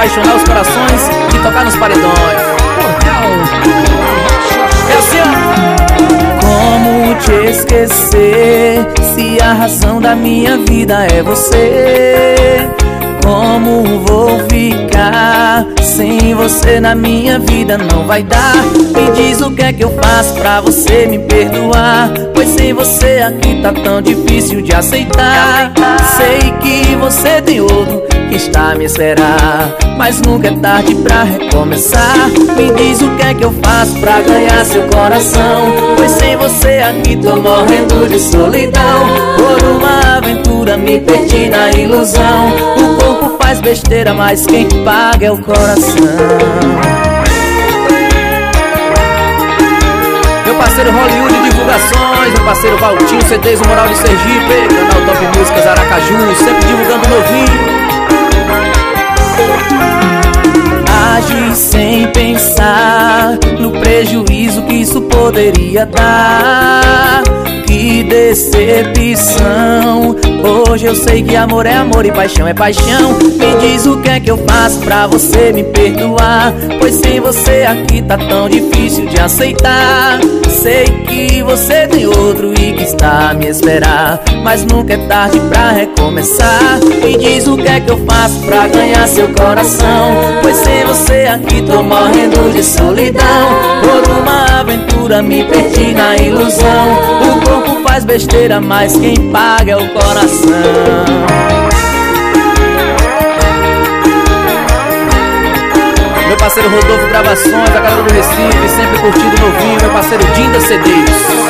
apaixonar os corações e tocar nos paredões. É assim, ó. Como te esquecer se a razão da minha vida é você? Como vou ficar sem você na minha vida? Não vai dar. Me diz o que é que eu faço pra você me perdoar, pois sem você aqui tá tão difícil de aceitar. Sei que você tem outro que está a me esperar, mas nunca é tarde pra recomeçar. Me diz o que é que eu faço pra ganhar seu coração, pois sem você aqui tô morrendo de solidão. Por uma aventura me perdi na ilusão. O corpo faz besteira, mas quem paga é o coração. Meu parceiro Hollywood Divulgações, meu parceiro Valtinho CDs, o Moral de Sergipe, canal Top Músicas Aracaju, sempre divulgando novinho. Age sem pensar no prejuízo que isso poderia dar. Que decepção. Hoje eu sei que amor é amor e paixão é paixão. Me diz o que é que eu faço pra você me perdoar, pois sem você aqui tá tão difícil de aceitar. Sei que você tem outro e que está a me esperar, mas nunca é tarde pra recomeçar. Me diz o que é que eu faço pra ganhar seu coração, pois sem você aqui tô morrendo de solidão. Por uma aventura me perdi na ilusão. O corpo faz besteira, mas quem paga é o coração. Meu parceiro Rodolfo Gravações, a galera do Recife, sempre curtindo novinho. Meu parceiro Dinda CDs.